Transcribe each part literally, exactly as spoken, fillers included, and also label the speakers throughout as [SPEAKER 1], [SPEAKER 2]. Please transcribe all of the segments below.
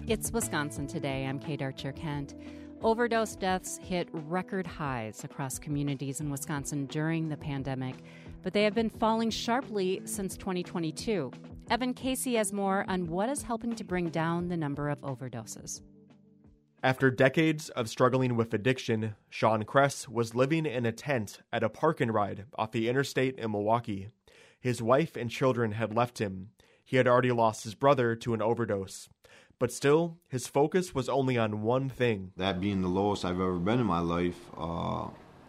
[SPEAKER 1] It's Wisconsin Today. I'm Kate Archer-Kent. Overdose deaths hit record highs across communities in Wisconsin during the pandemic, but they have been falling sharply since twenty twenty-two. Evan Casey has more on what is helping to bring down the number of overdoses.
[SPEAKER 2] After decades of struggling with addiction, Sean Kress was living in a tent at a park and ride off the interstate in Milwaukee. His wife and children had left him. He had already lost his brother to an overdose. But still, his focus was only on one thing.
[SPEAKER 3] That being the lowest I've ever been in my life, uh,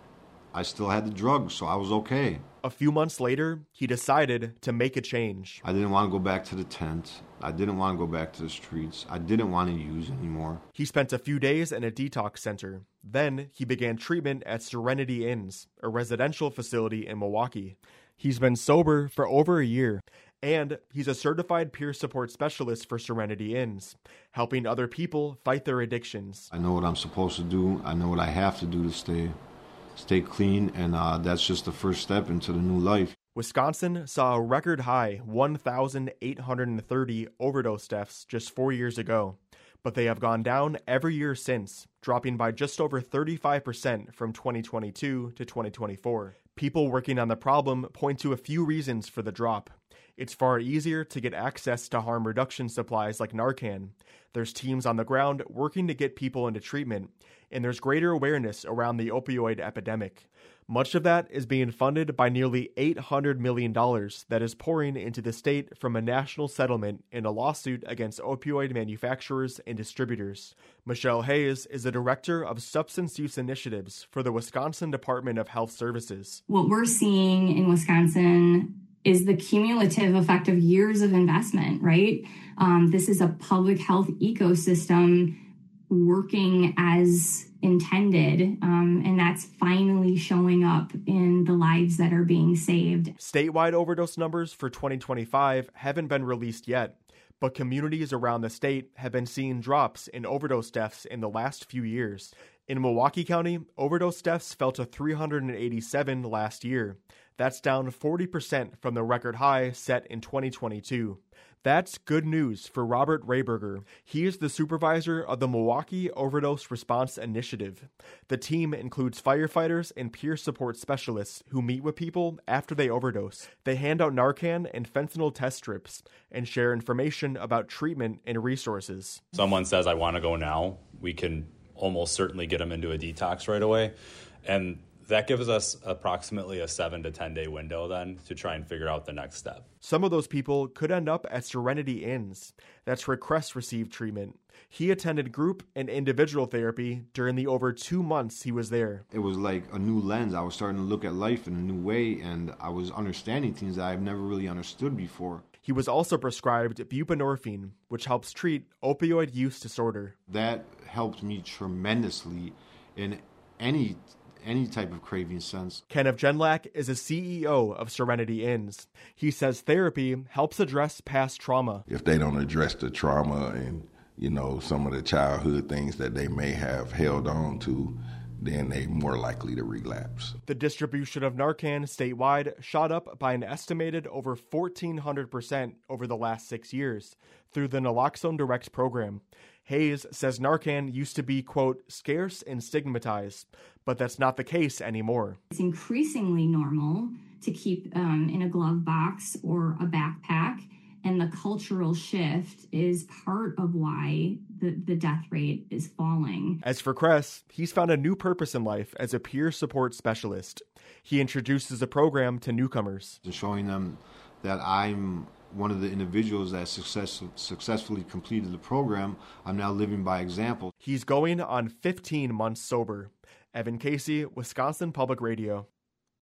[SPEAKER 3] I still had the drugs, so I was okay.
[SPEAKER 2] A few months later, he decided to make a change.
[SPEAKER 3] I didn't want to go back to the tent. I didn't want to go back to the streets. I didn't want to use anymore.
[SPEAKER 2] He spent a few days in a detox center. Then he began treatment at Serenity Inns, a residential facility in Milwaukee. He's been sober for over a year. And he's a certified peer support specialist for Serenity Inns, helping other people fight their addictions.
[SPEAKER 3] I know what I'm supposed to do. I know what I have to do to stay stay clean, and uh, that's just the first step into the new life.
[SPEAKER 2] Wisconsin saw a record high one thousand eight hundred thirty overdose deaths just four years ago, but they have gone down every year since, dropping by just over thirty-five percent from twenty twenty-two to twenty twenty-four. People working on the problem point to a few reasons for the drop. It's far easier to get access to harm reduction supplies like Narcan. There's teams on the ground working to get people into treatment, and there's greater awareness around the opioid epidemic. Much of that is being funded by nearly eight hundred million dollars that is pouring into the state from a national settlement in a lawsuit against opioid manufacturers and distributors. Michelle Hayes is the director of substance use initiatives for the Wisconsin Department of Health Services.
[SPEAKER 4] What we're seeing in Wisconsin is the cumulative effect of years of investment, right? Um, this is a public health ecosystem working as intended, um, and that's finally showing up in the lives that are being saved.
[SPEAKER 2] Statewide overdose numbers for twenty twenty-five haven't been released yet, but communities around the state have been seeing drops in overdose deaths in the last few years. In Milwaukee County, overdose deaths fell to three hundred eighty-seven last year. That's down forty percent from the record high set in twenty twenty-two. That's good news for Robert Rayberger. He is the supervisor of the Milwaukee Overdose Response Initiative. The team includes firefighters and peer support specialists who meet with people after they overdose. They hand out Narcan and fentanyl test strips and share information about treatment and resources.
[SPEAKER 5] Someone says, I want to go now, we can almost certainly get them into a detox right away. And that gives us approximately a seven to ten day window then to try and figure out the next step.
[SPEAKER 2] Some of those people could end up at Serenity Inns. That's where Kress received treatment. He attended group and individual therapy during the over two months he was there.
[SPEAKER 3] It was like a new lens. I was starting to look at life in a new way, and I was understanding things that I've never really understood before.
[SPEAKER 2] He was also prescribed buprenorphine, which helps treat opioid use disorder.
[SPEAKER 3] That helped me tremendously in any any type of craving sense.
[SPEAKER 2] Kenneth Genlack is a C E O of Serenity Inns. He says therapy helps address past trauma.
[SPEAKER 6] If they don't address the trauma and, you know, some of the childhood things that they may have held on to, then they're more likely to relapse.
[SPEAKER 2] The distribution of Narcan statewide shot up by an estimated over fourteen hundred percent over the last six years through the Naloxone Direct program. Hayes says Narcan used to be, quote, scarce and stigmatized, but that's not the case anymore.
[SPEAKER 4] It's increasingly normal to keep um, in a glove box or a backpack, and the cultural shift is part of why the, the death rate is falling.
[SPEAKER 2] As for Kress, he's found a new purpose in life as a peer support specialist. He introduces the program to newcomers.
[SPEAKER 3] Showing them that I'm one of the individuals that success, successfully completed the program. I'm now living by example.
[SPEAKER 2] He's going on fifteen months sober. Evan Casey, Wisconsin Public Radio.